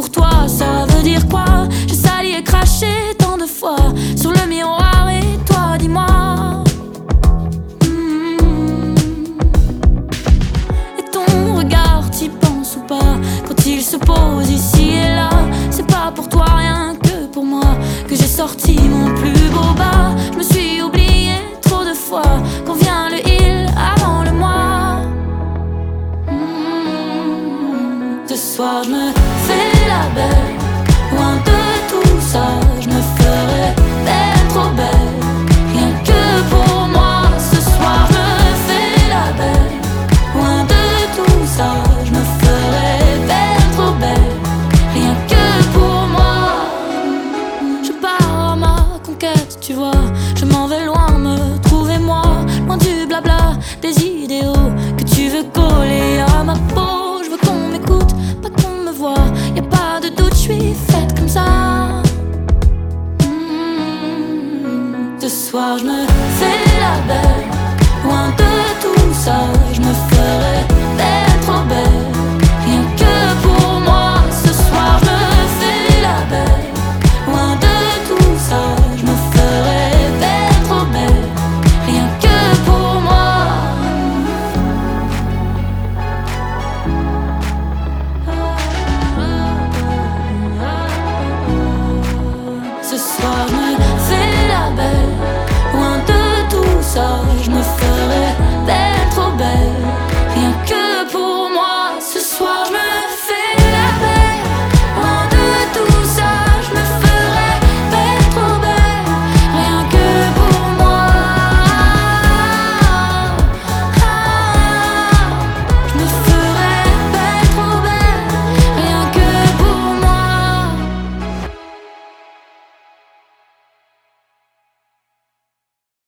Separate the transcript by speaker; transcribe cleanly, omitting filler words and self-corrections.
Speaker 1: pour toi, ça veut dire quoi? J'ai sali et craché tant de fois sur le miroir et toi, dis-moi. Et ton regard, t'y penses ou pas? Quand il se pose ici et là, c'est pas pour toi, rien que pour moi, que j'ai sorti mon plus beau bas. Je me suis oublié trop de fois, quand vient le il avant le moi. Ce soir je me fais la belle, loin de tout ça, je me ferai belle, trop belle, rien que pour moi. Ce soir je me fais la belle, loin de tout ça.